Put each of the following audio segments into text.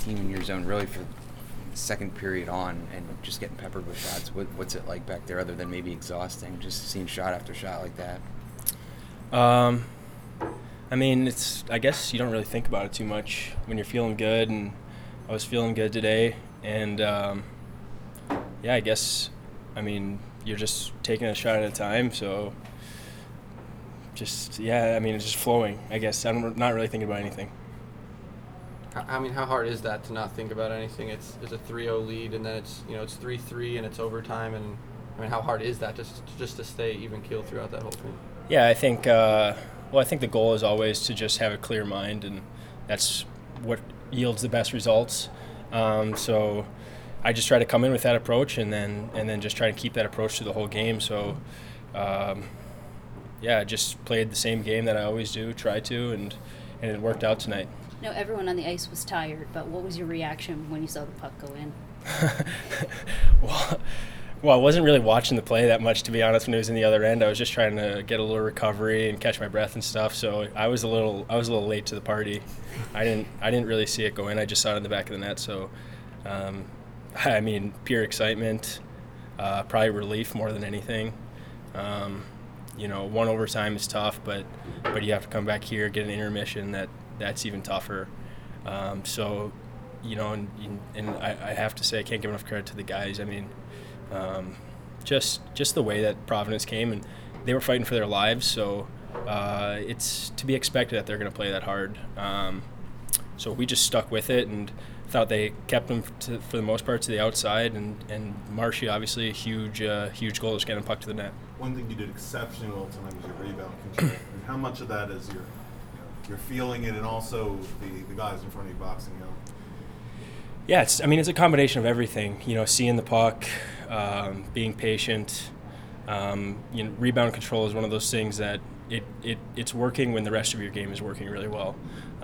team in your zone really for the second period on and just getting peppered with shots. What's it like back there other than maybe exhausting, just seeing shot after shot like that? I mean, I guess you don't really think about it too much when you're feeling good, and I was feeling good today. And, I guess, you're just taking a shot at a time. So, it's just flowing, I guess. I'm not really thinking about anything. How hard is that to not think about anything? It's a 3-0 lead, and then it's 3-3 and it's overtime. And how hard is that just to stay even keeled throughout that whole thing? Yeah, I think the goal is always to just have a clear mind, and that's what yields the best results. So I just try to come in with that approach, and then just try to keep that approach to the whole game. So I just played the same game that I always do, try to, and it worked out tonight. No, everyone on the ice was tired, but what was your reaction when you saw the puck go in? Well, I wasn't really watching the play that much, to be honest. When it was in the other end, I was just trying to get a little recovery and catch my breath and stuff. So I was a little late to the party. I didn't really see it go in. I just saw it in the back of the net. So, pure excitement, probably relief more than anything. One overtime is tough, but you have to come back here, get an intermission. That's even tougher. And I have to say, I can't give enough credit to the guys. Just the way that Providence came, and they were fighting for their lives, so it's to be expected that they're going to play that hard. So we just stuck with it and thought they kept them for the most part to the outside, and Marshy obviously a huge goal is getting a puck to the net. One thing you did exceptionally well tonight was your rebound control. And how much of that is you're feeling it, and also the guys in front of you boxing out? Yeah, it's a combination of everything. Seeing the puck, being patient. Rebound control is one of those things that it's working when the rest of your game is working really well.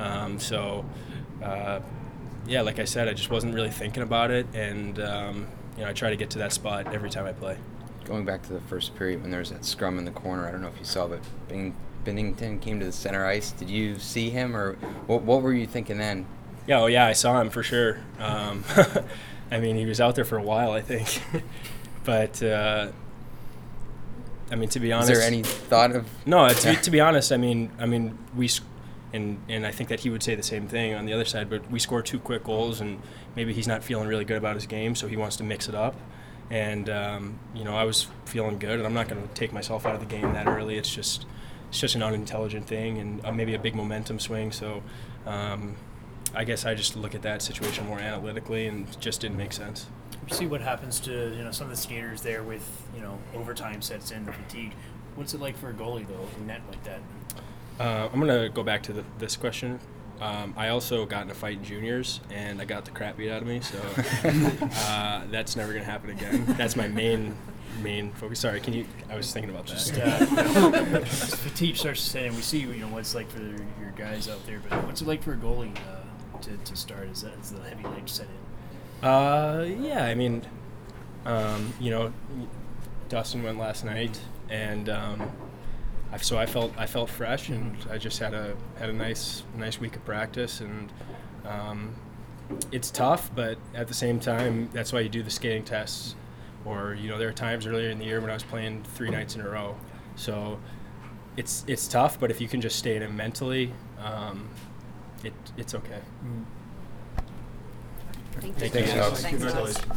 Like I said, I just wasn't really thinking about it, and I try to get to that spot every time I play. Going back to the first period when there was that scrum in the corner, I don't know if you saw, but Binnington came to the center ice. Did you see him, or what were you thinking then? Yeah, I saw him for sure. He was out there for a while, I think. But, to be honest... Is there any thought of... No, to be honest, we... And I think that he would say the same thing on the other side, but we scored 2 quick goals, and maybe he's not feeling really good about his game, so he wants to mix it up. And, I was feeling good, and I'm not going to take myself out of the game that early. It's just an unintelligent thing, and maybe a big momentum swing. So I guess I just look at that situation more analytically, and it just didn't make sense. See what happens to some of the skaters there with overtime sets in, fatigue. What's it like for a goalie though, in net like that? I'm gonna go back to this question. I also got in a fight in juniors, and I got the crap beat out of me. So that's never gonna happen again. That's my main focus. Sorry, I was thinking about that. Fatigue starts to set in. We see what it's like for your guys out there, but what's it like for a goalie to start? Is the heavy legs set in? Dustin went last night, and I felt fresh, and I just had a nice week of practice, and it's tough, but at the same time, that's why you do the skating tests. Or there are times earlier in the year when I was playing 3 nights in a row, so it's tough. But if you can just stay in it mentally, it's okay. Thank you. Thanks, Alex. Thanks, Alex.